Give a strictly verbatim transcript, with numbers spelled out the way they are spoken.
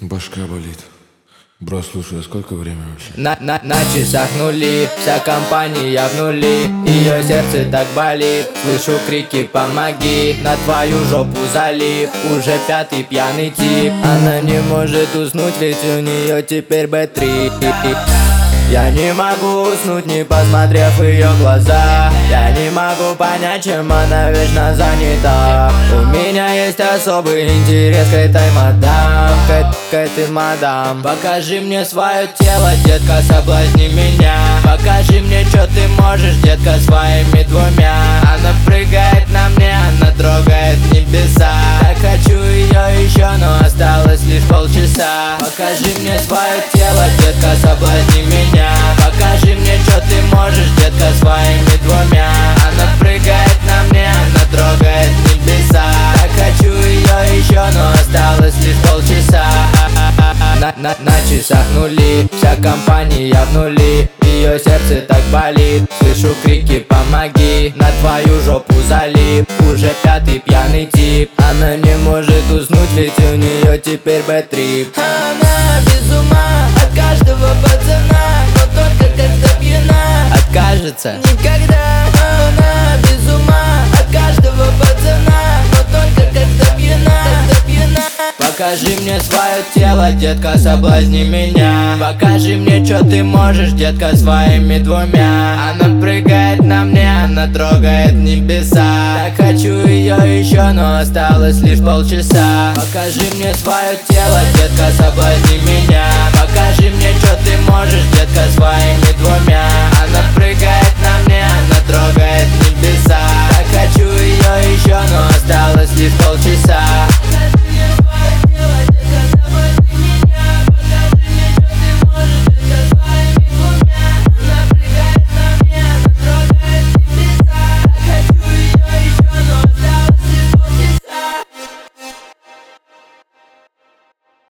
Башка болит. Бро, слушай, а сколько время вообще? На, на, на часах нули, вся компания в нули. Ее сердце так болит, слышу крики «помоги». На твою жопу залип, уже пятый пьяный тип. Она не может уснуть, ведь у нее теперь бэ три. Я не могу уснуть, не посмотрев в ее глаза. Я не могу понять, чем она вечно занята. У меня есть особый интерес к этой мадам, к, к этой мадам. Покажи мне свое тело, детка, соблазни меня. Покажи мне, что ты можешь, детка, своими двумя. Она прыгает на мне, она трогает небеса. Так хочу ее еще, но осталось лишь полчаса. Покажи мне свое тело, детка, соблазни меня. Покажи мне, что ты можешь, детка, своими двумя. Она прыгает на мне, она трогает небеса. Так хочу ее еще, но осталось лишь полчаса. На, на, на часах нули, вся компания в нули. Ее сердце так болит, слышу крики «помоги». На твою жопу залип, уже пятый пьяный тип. Она не может уснуть, ведь у нее теперь бэ три. Она без ума от каждого пацана, но только когда пьяна Откажется никогда. Она без ума от каждого пацана, но только когда пьяна, когда пьяна. Покажи мне свое тело, детка, соблазни меня. Покажи мне, что ты можешь, детка, своими двумя. Она прыгает на мне, она трогает небеса. Так хочу ее еще, но осталось лишь полчаса. Покажи мне свое тело, детка, соблазни меня. Покажи мне, что ты можешь, детка, своими двумя. Она прыгает на мне, она трогает небеса. Так хочу ее еще, но осталось лишь полчаса.